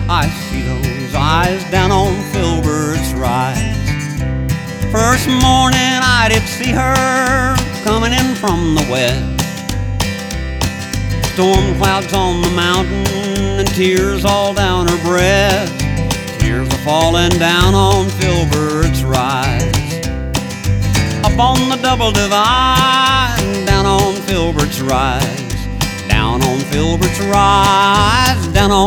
I see those eyes down on Filbert's Rise. First morning I did see her coming in from the west. Storm clouds on the mountain and tears all down her breast. Tears are falling down on Filbert's Rise. Up on the double divide, down on Filbert's Rise. Down on Filbert's Rise, down on